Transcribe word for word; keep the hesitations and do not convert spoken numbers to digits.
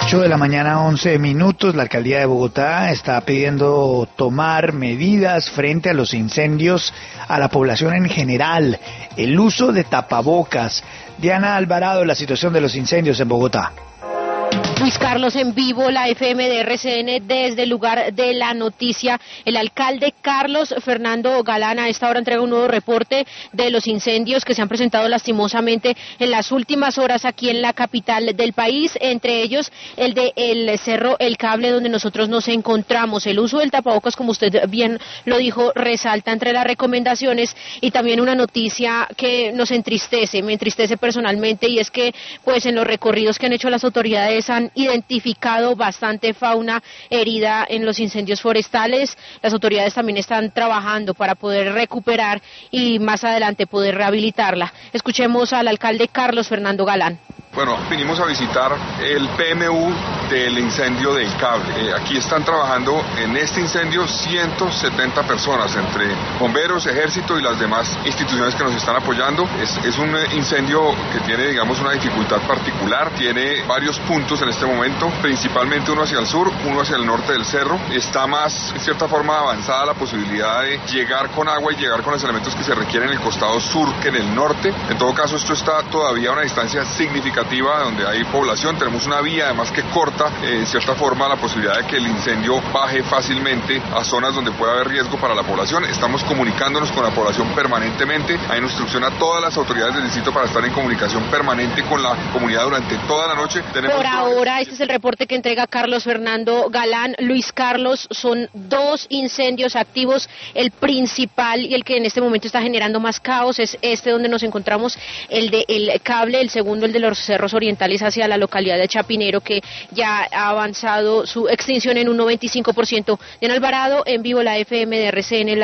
ocho de la mañana, once minutos, la alcaldía de Bogotá está pidiendo tomar medidas frente a los incendios a la población en general, el uso de tapabocas. Diana Alvarado, la situación de los incendios en Bogotá. Luis Carlos, en vivo, la F M de R C N desde el lugar de la noticia. El alcalde Carlos Fernando Galán a esta hora entrega un nuevo reporte de los incendios que se han presentado lastimosamente en las últimas horas aquí en la capital del país, entre ellos el de el Cerro El Cable, donde nosotros nos encontramos. El uso del tapabocas, como usted bien lo dijo, resalta entre las recomendaciones, y también una noticia que nos entristece, me entristece personalmente, y es que pues en los recorridos que han hecho las autoridades han identificado bastante fauna herida en los incendios forestales. Las autoridades también están trabajando para poder recuperar y más adelante poder rehabilitarla. Escuchemos al alcalde Carlos Fernando Galán. Bueno, vinimos a visitar el P M U del incendio del Cable. Eh, aquí están trabajando en este incendio ciento setenta personas, entre bomberos, ejército y las demás instituciones que nos están apoyando. Es, es un incendio que tiene, digamos, una dificultad particular. Tiene varios puntos en este momento, principalmente uno hacia el sur, uno hacia el norte del cerro. Está más, en cierta forma, avanzada la posibilidad de llegar con agua y llegar con los elementos que se requieren en el costado sur que en el norte. En todo caso, esto está todavía a una distancia significativa donde hay población. Tenemos una vía además que corta eh, en cierta forma la posibilidad de que el incendio baje fácilmente a zonas donde pueda haber riesgo para la población. Estamos comunicándonos con la población permanentemente. Hay una instrucción a todas las autoridades del distrito para estar en comunicación permanente con la comunidad durante toda la noche. Tenemos Por ahora, este es el reporte que entrega Carlos Fernando Galán. Luis Carlos, son dos incendios activos. El principal y el que en este momento está generando más caos es este donde nos encontramos, el de El Cable, el segundo el de los cerros orientales hacia la localidad de Chapinero, que ya ha avanzado su extinción en un noventa y cinco por ciento. Diana Alvarado, en vivo, la F M de R C N.